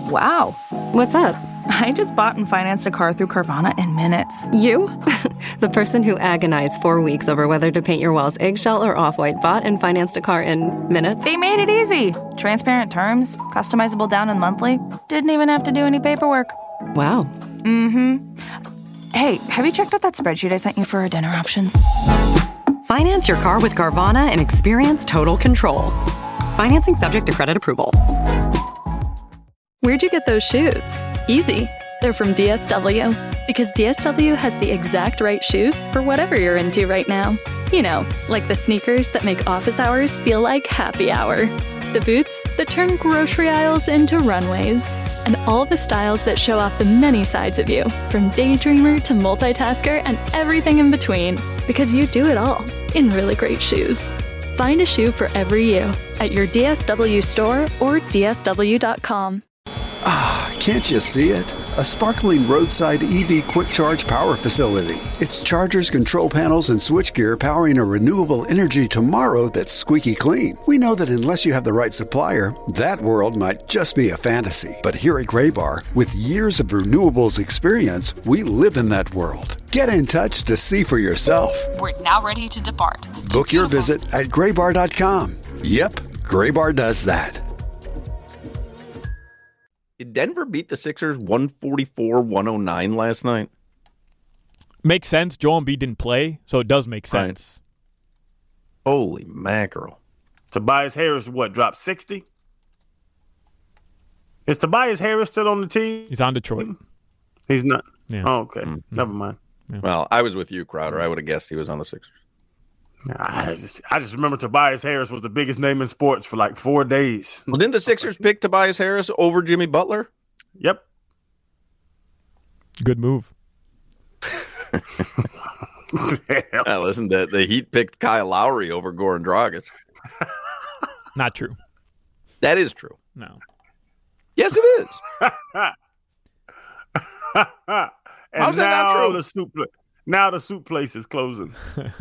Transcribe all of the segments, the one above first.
Wow. What's up? I just bought and financed a car through Carvana in minutes. You? The person who agonized 4 weeks over whether to paint your walls eggshell or off-white bought and financed a car in minutes? They made it easy. Transparent terms, customizable down and monthly. Didn't even have to do any paperwork. Wow. Mm-hmm. Hey, have you checked out that spreadsheet I sent you for our dinner options? Finance your car with Carvana and experience total control. Financing subject to credit approval. Where'd you get those shoes? Easy. They're from DSW. Because DSW has the exact right shoes for whatever you're into right now. You know, like the sneakers that make office hours feel like happy hour. The boots that turn grocery aisles into runways. And all the styles that show off the many sides of you, from daydreamer to multitasker and everything in between. Because you do it all in really great shoes. Find a shoe for every you at your DSW store or DSW.com. Can't you see it? A sparkling roadside EV quick charge power facility. It's chargers, control panels, and switchgear powering a renewable energy tomorrow that's squeaky clean. We know that unless you have the right supplier, that world might just be a fantasy. But here at Graybar, with years of renewables experience, we live in that world. Get in touch to see for yourself. We're now ready to depart. Book your visit at graybar.com. Yep, Graybar does that. Did Denver beat the Sixers 144-109 last night? Makes sense. Joel Embiid didn't play, so it does make sense. Right. Holy mackerel. Tobias Harris, dropped 60? Is Tobias Harris still on the team? He's on Detroit. He's not? Yeah. Oh, okay. Never mind. Yeah. Well, I was with you, Crowder. I would have guessed he was on the Sixers. I just remember Tobias Harris was the biggest name in sports for like 4 days. Well, didn't the Sixers pick Tobias Harris over Jimmy Butler? Yep. Good move. Listen, the Heat picked Kyle Lowry over Goran Dragic. Not true. That is true. No. Yes, it is. And how's that not true? Now the soup place is closing.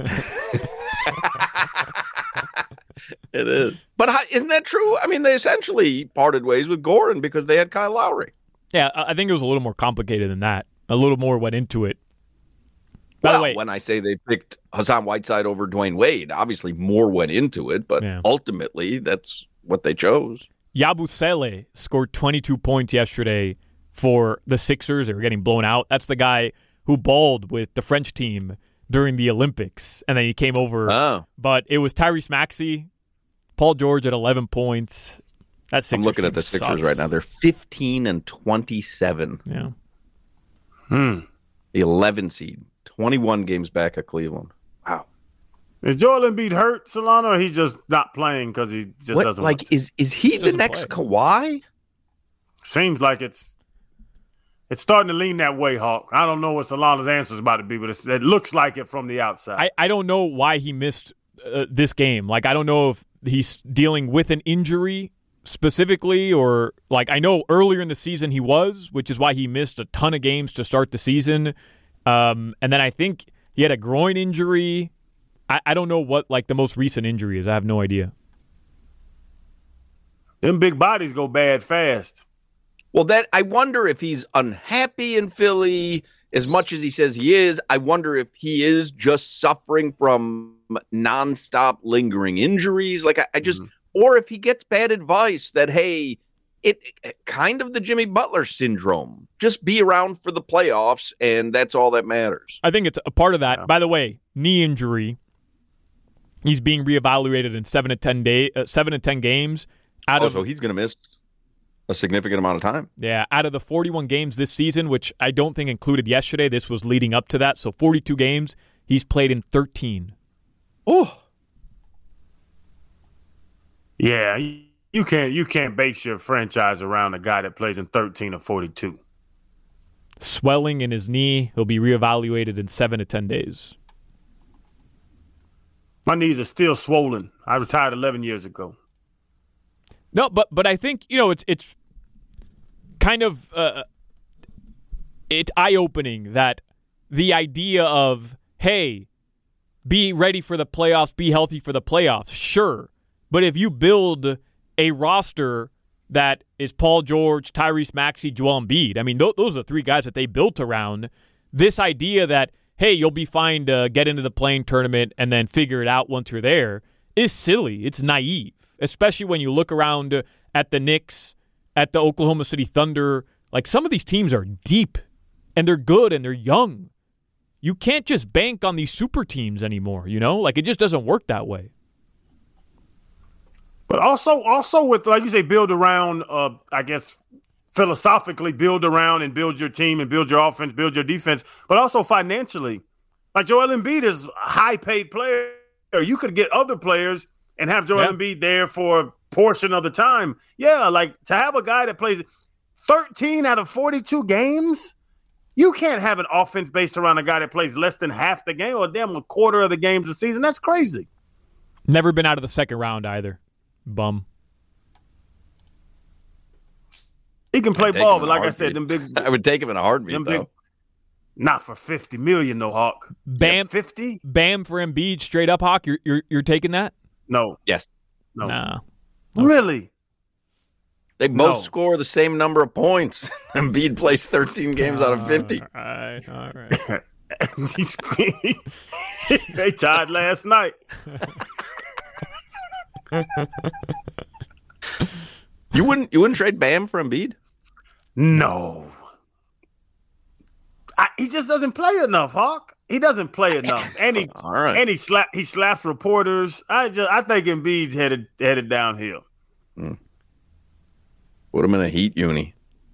It is. But isn't that true? I mean, they essentially parted ways with Goran because they had Kyle Lowry. Yeah, I think it was a little more complicated than that. A little more went into it. By the way, when I say they picked Hassan Whiteside over Dwayne Wade, obviously more went into it, but ultimately that's what they chose. Yabusele scored 22 points yesterday for the Sixers. They were getting blown out. That's the guy who balled with the French team during the Olympics, and then he came over. Oh. But it was Tyrese Maxey, Paul George at 11 points. That Sixers I'm looking at the Sixers right now. They're 15-27. Yeah. The 11 seed, 21 games back at Cleveland. Wow. Is Joel Embiid hurt, Solano, or he's just not playing because he just doesn't want to? Is he the next Kawhi? Seems like it's starting to lean that way, Hawk. I don't know what Solano's answer is about to be, but it looks like it from the outside. I don't know why he missed this game. Like, I don't know if he's dealing with an injury specifically, or like I know earlier in the season he was, which is why he missed a ton of games to start the season. And then I think he had a groin injury. I don't know what like the most recent injury is. I have no idea. Them big bodies go bad fast. Well, that I wonder if he's unhappy in Philly as much as he says he is. I wonder if he is just suffering from nonstop lingering injuries. Like I just, or if he gets bad advice that, hey, it kind of the Jimmy Butler syndrome. Just be around for the playoffs, and that's all that matters. I think it's a part of that. Yeah. By the way, knee injury. He's being reevaluated in 7 to 10 games. So he's going to miss a significant amount of time. Yeah, out of the 41 games this season, which I don't think included yesterday, this was leading up to that. So 42 games, he's played in 13. Oh. Yeah, you can't base your franchise around a guy that plays in 13 or 42. Swelling in his knee. He'll be reevaluated in 7 to 10 days. My knees are still swollen. I retired 11 years ago. No, but I think, it's kind of it's eye-opening that the idea of, hey, be ready for the playoffs, be healthy for the playoffs, sure. But if you build a roster that is Paul George, Tyrese Maxey, Joel Embiid. I mean, those are the three guys that they built around. This idea that, hey, you'll be fine to get into the playing tournament and then figure it out once you're there is silly. It's naive, especially when you look around at the Knicks, at the Oklahoma City Thunder. Like, some of these teams are deep, and they're good, and they're young. You can't just bank on these super teams anymore, you know? Like, it just doesn't work that way. But also with, like you say, build around, I guess, philosophically build around and build your team and build your offense, build your defense, but also financially. Like Joel Embiid is a high-paid player. You could get other players and have Joel Embiid there for a portion of the time. Yeah, like to have a guy that plays 13 out of 42 games, you can't have an offense based around a guy that plays less than half the game or a quarter of the games a season. That's crazy. Never been out of the second round either. Bum. He can play ball, but like I said, I would take him in a heartbeat, though. Not for $50 million, no, Hawk. Bam, 50. Bam for Embiid, straight up, Hawk. You're taking that? No. Yes. No. Nah. Really? They both score the same number of points. Embiid plays 13 games out of 50. All right. They tied last night. You wouldn't trade Bam for Embiid? No. He just doesn't play enough, Hawk. He doesn't play enough. And he slaps reporters. I think Embiid's headed downhill. Put him in a Heat uni.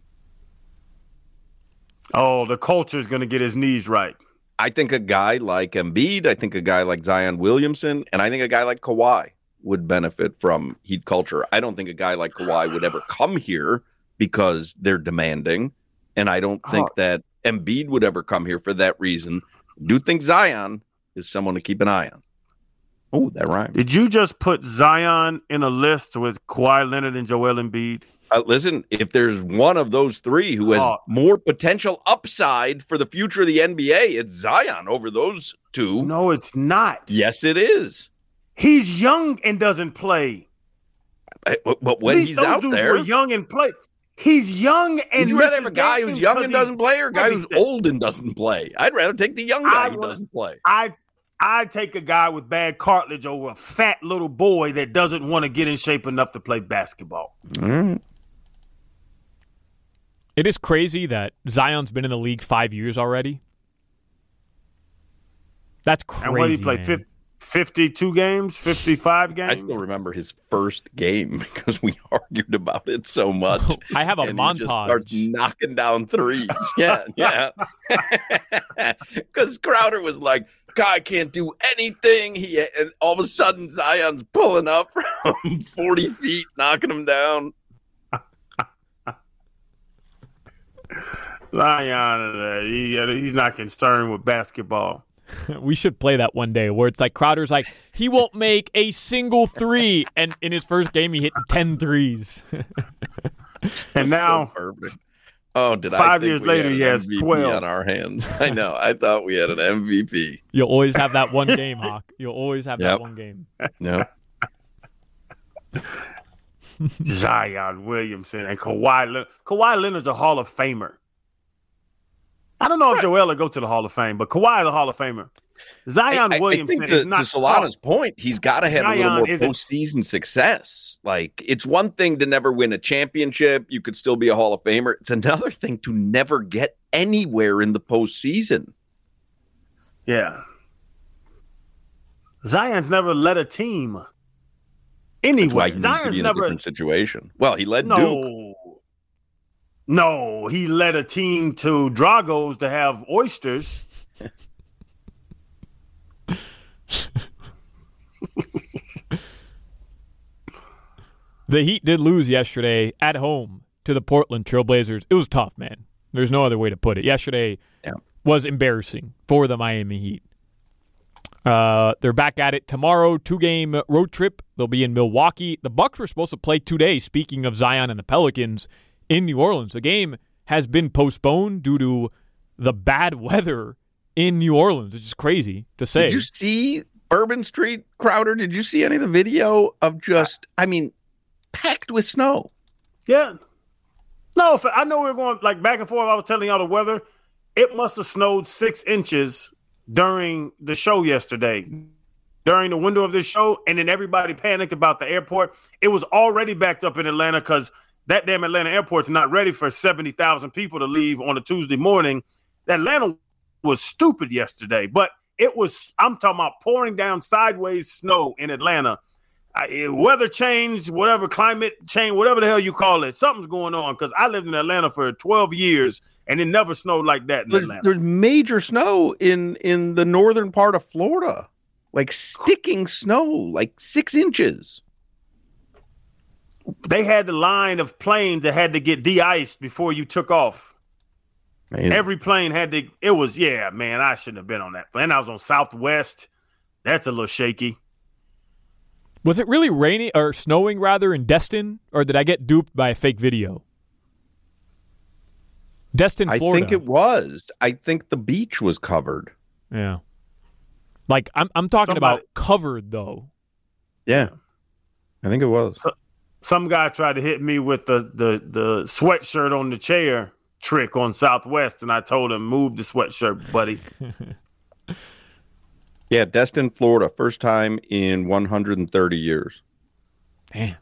Oh, the culture's going to get his knees right. I think a guy like Embiid, I think a guy like Zion Williamson, and I think a guy like Kawhi would benefit from Heat culture. I don't think a guy like Kawhi would ever come here because they're demanding, and I don't think that Embiid would ever come here for that reason. I do think Zion is someone to keep an eye on. Oh, that rhymed. Did you just put Zion in a list with Kawhi Leonard and Joel Embiid? Listen, if there's one of those three who has more potential upside for the future of the NBA, it's Zion over those two. No, it's not. Yes, it is. He's young and doesn't play. But when he's out there, young and play. He's young and you rather have a guy who's young and doesn't play, or a guy who's old and doesn't play? I'd rather take the young guy who doesn't play. I'd take a guy with bad cartilage over a fat little boy that doesn't want to get in shape enough to play basketball. It is crazy that Zion's been in the league 5 years already. That's crazy. And what did he play? 52 games, 55 games? I still remember his first game because we argued about it so much. I have a montage. He just starts knocking down threes. Yeah. Because Crowder was like, guy can't do anything. And all of a sudden, Zion's pulling up from 40 feet, knocking him down. Zion, he's not concerned with basketball. We should play that one day where it's like Crowder's like, he won't make a single three. And in his first game, he hit 10 threes. And now, so oh, did 5 years later, he has MVP 12 on our hands. I know. I thought we had an MVP. You'll always have that one game, Hawk. You'll always have that one game. Yep. Zion Williamson and Kawhi Leonard. Kawhi Leonard's a Hall of Famer. I don't know if Joel will go to the Hall of Fame, but Kawhi is a Hall of Famer. Zion Williamson is not. To Solana's point, he's got to have a little more postseason success. Like, it's one thing to never win a championship. You could still be a Hall of Famer. It's another thing to never get anywhere in the postseason. Yeah. Zion's never led a team anyway. That's why he Zion's needs to be in never a different situation. Well, he led Duke. No, he led a team to Drago's to have oysters. The Heat did lose yesterday at home to the Portland Trailblazers. It was tough, man. There's no other way to put it. Yesterday was embarrassing for the Miami Heat. They're back at it tomorrow, 2-game road trip. They'll be in Milwaukee. The Bucks were supposed to play today, speaking of Zion and the Pelicans, in New Orleans. The game has been postponed due to the bad weather in New Orleans, which is crazy to say. Did you see Bourbon Street, Crowder? Did you see any of the video of just, packed with snow? Yeah. No, I know we're going like back and forth. I was telling y'all the weather. It must have snowed 6 inches during the show yesterday, during the window of this show. And then everybody panicked about the airport. It was already backed up in Atlanta because that damn Atlanta airport's not ready for 70,000 people to leave on a Tuesday morning. Atlanta was stupid yesterday, but it was, I'm talking about pouring down sideways snow in Atlanta. Weather change, whatever, climate change, whatever the hell you call it, something's going on because I lived in Atlanta for 12 years and it never snowed like that in Atlanta. There's major snow in the northern part of Florida, like sticking snow, like 6 inches. They had the line of planes that had to get de-iced before you took off. Man. Every plane had to, it was, yeah, man, I shouldn't have been on that plane. I was on Southwest. That's a little shaky. Was it really raining or snowing rather in Destin, or did I get duped by a fake video? Destin, Florida. I think it was. I think the beach was covered. Yeah. Like I'm talking about covered though. Yeah. I think it was. Some guy tried to hit me with the sweatshirt on the chair trick on Southwest, and I told him, move the sweatshirt, buddy. Yeah, Destin, Florida, first time in 130 years. Damn.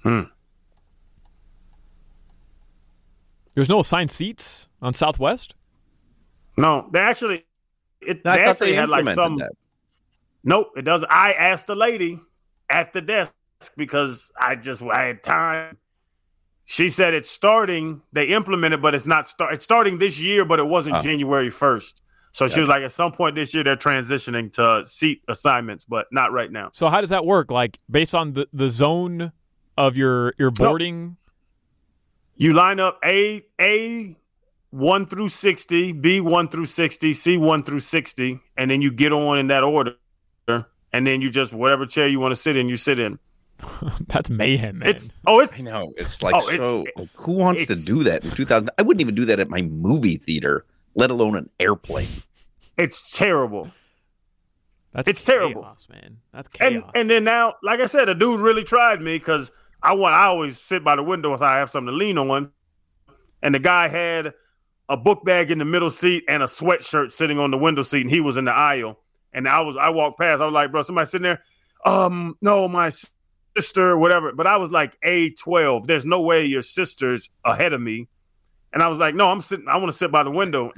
There's no assigned seats on Southwest? No, they actually had like some. That. Nope, it doesn't. I asked the lady at the desk because I had time. She said it's starting. They implemented, but it's not it's starting this year, but it wasn't January 1st. So she was like, at some point this year, they're transitioning to seat assignments, but not right now. So how does that work? Like based on the zone of your boarding? You line up A 1 through 60, B 1 through 60, C 1 through 60, and then you get on in that order. And then you just, whatever chair you want to sit in, you sit in. That's mayhem, man. I know. It's like, who wants to do that in 2000? I wouldn't even do that at my movie theater, let alone an airplane. It's terrible. It's terrible, man. That's chaos. And then now, like I said, a dude really tried me because I always sit by the window if I have something to lean on. And the guy had a book bag in the middle seat and a sweatshirt sitting on the window seat, and he was in the aisle. And I walked past. I was like, bro, somebody sitting there? No, my sister, whatever. But I was like A12. There's no way your sister's ahead of me. And I was like, no, I want to sit by the window.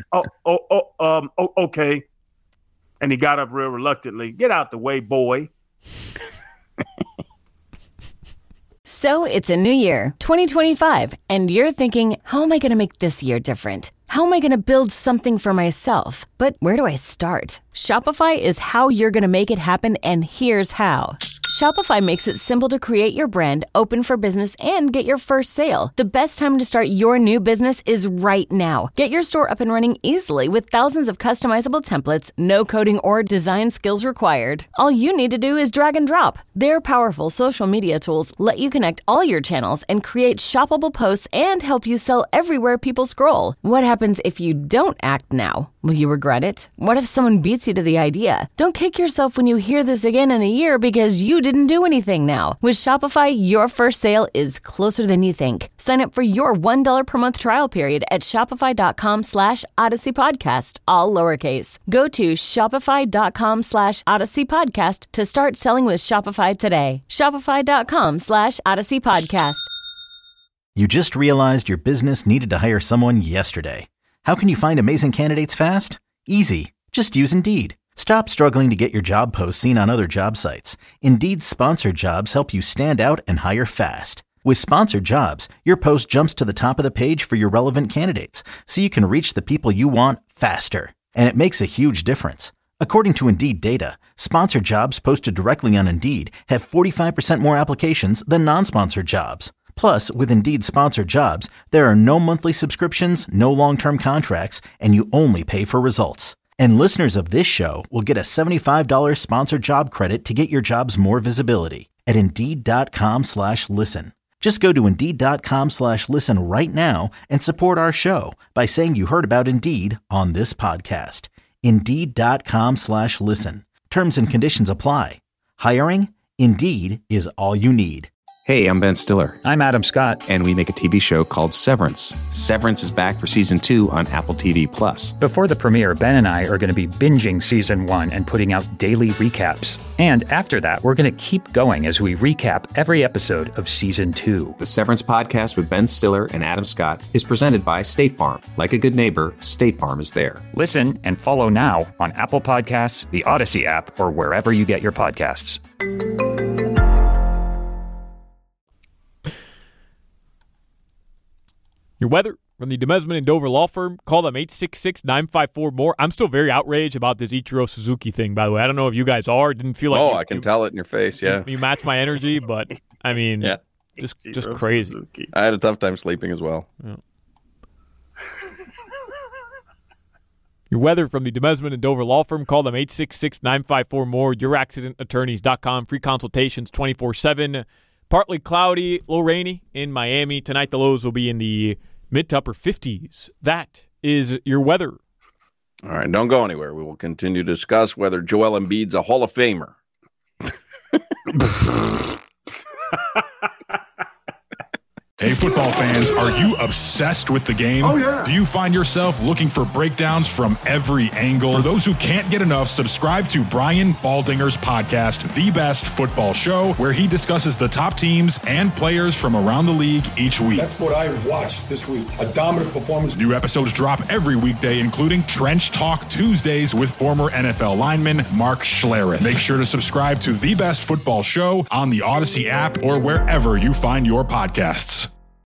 Okay. And he got up real reluctantly. Get out the way, boy. So it's a new year, 2025, and you're thinking, how am I going to make this year different? How am I going to build something for myself? But where do I start? Shopify is how you're going to make it happen, and here's how. Shopify makes it simple to create your brand, open for business, and get your first sale. The best time to start your new business is right now. Get your store up and running easily with thousands of customizable templates, no coding or design skills required. All you need to do is drag and drop. Their powerful social media tools let you connect all your channels and create shoppable posts and help you sell everywhere people scroll. What happens if you don't act now? Will you regret it? What if someone beats you to the idea? Don't kick yourself when you hear this again in a year because you didn't do anything now. With Shopify, your first sale is closer than you think. Sign up for your $1 per month trial period at shopify.com/Odyssey Podcast, all lowercase. Go to shopify.com/Odyssey Podcast to start selling with Shopify today. Shopify.com/Odyssey Podcast. You just realized your business needed to hire someone yesterday. How can you find amazing candidates fast? Easy. Just use Indeed. Stop struggling to get your job posts seen on other job sites. Indeed's sponsored jobs help you stand out and hire fast. With sponsored jobs, your post jumps to the top of the page for your relevant candidates, so you can reach the people you want faster. And it makes a huge difference. According to Indeed data, sponsored jobs posted directly on Indeed have 45% more applications than non-sponsored jobs. Plus, with Indeed sponsored jobs, there are no monthly subscriptions, no long-term contracts, and you only pay for results. And listeners of this show will get a $75 sponsored job credit to get your jobs more visibility at Indeed.com/listen. Just go to Indeed.com/listen right now and support our show by saying you heard about Indeed on this podcast. Indeed.com/listen. Terms and conditions apply. Hiring? Indeed is all you need. Hey, I'm Ben Stiller. I'm Adam Scott. And we make a TV show called Severance. Severance is back for season 2 on Apple TV+. Before the premiere, Ben and I are going to be binging season 1 and putting out daily recaps. And after that, we're going to keep going as we recap every episode of season 2. The Severance podcast with Ben Stiller and Adam Scott is presented by State Farm. Like a good neighbor, State Farm is there. Listen and follow now on Apple Podcasts, the Odyssey app, or wherever you get your podcasts. Your weather from the Demesman and Dover Law Firm. Call them 866-954-MORE. I'm still very outraged about this Ichiro Suzuki thing, by the way. I don't know if you guys are. Didn't feel like I can tell it in your face, yeah. You match my energy, but, I mean, yeah. just crazy. Suzuki. I had a tough time sleeping as well. Yeah. Your weather from the Demesman and Dover Law Firm. Call them 866-954-MORE. YourAccidentAttorneys.com. Free consultations 24/7. Partly cloudy, a little rainy in Miami. Tonight the lows will be in the mid to upper 50s. That is your weather. All right, don't go anywhere. We will continue to discuss whether Joel Embiid's a Hall of Famer. Hey, football fans, are you obsessed with the game? Oh, yeah. Do you find yourself looking for breakdowns from every angle? For those who can't get enough, subscribe to Brian Baldinger's podcast, The Best Football Show, where he discusses the top teams and players from around the league each week. That's what I watched this week. A dominant performance. New episodes drop every weekday, including Trench Talk Tuesdays with former NFL lineman Mark Schlereth. Make sure to subscribe to The Best Football Show on the Odyssey app or wherever you find your podcasts.